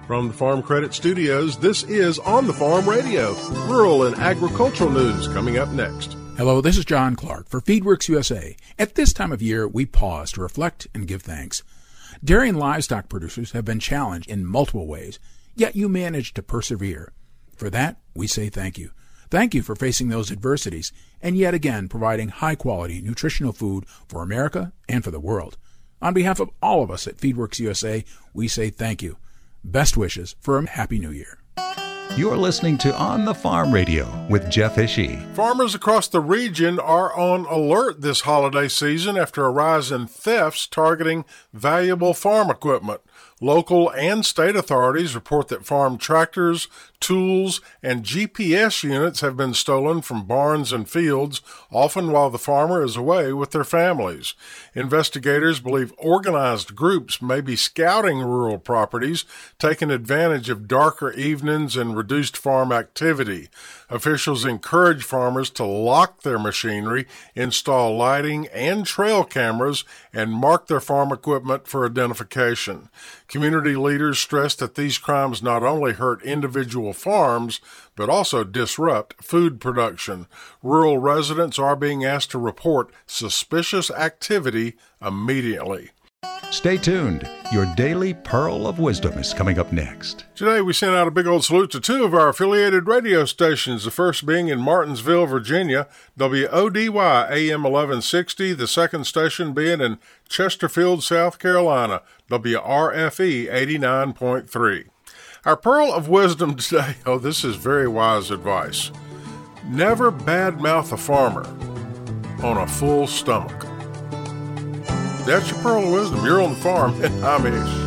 From the Farm Credit Studios, this is On the Farm Radio, rural and agricultural news coming up next. Hello, this is John Clark for FeedWorks USA. At this time of year, we pause to reflect and give thanks. Dairy and livestock producers have been challenged in multiple ways, yet you managed to persevere. For that, we say thank you. Thank you for facing those adversities and yet again providing high-quality nutritional food for America and for the world. On behalf of all of us at FeedWorks USA, we say thank you. Best wishes for a Happy New Year. You're listening to On the Farm Radio with Jeff Ishii. Farmers across the region are on alert this holiday season after a rise in thefts targeting valuable farm equipment. Local and state authorities report that farm tractors, tools, and GPS units have been stolen from barns and fields, often while the farmer is away with their families. Investigators believe organized groups may be scouting rural properties, taking advantage of darker evenings and reduced farm activity. Officials encourage farmers to lock their machinery, install lighting and trail cameras, and mark their farm equipment for identification. Community leaders stress that these crimes not only hurt individual farms, but also disrupt food production. Rural residents are being asked to report suspicious activity immediately. Stay tuned. Your Daily Pearl of Wisdom is coming up next. Today we sent out a big old salute to two of our affiliated radio stations, the first being in Martinsville, Virginia, WODY AM 1160, the second station being in Chesterfield, South Carolina, WRFE 89.3. Our Pearl of Wisdom today, this is very wise advice. Never badmouth a farmer on a full stomach. That's your Pearl of Wisdom. You're on the farm, and I'm Ish.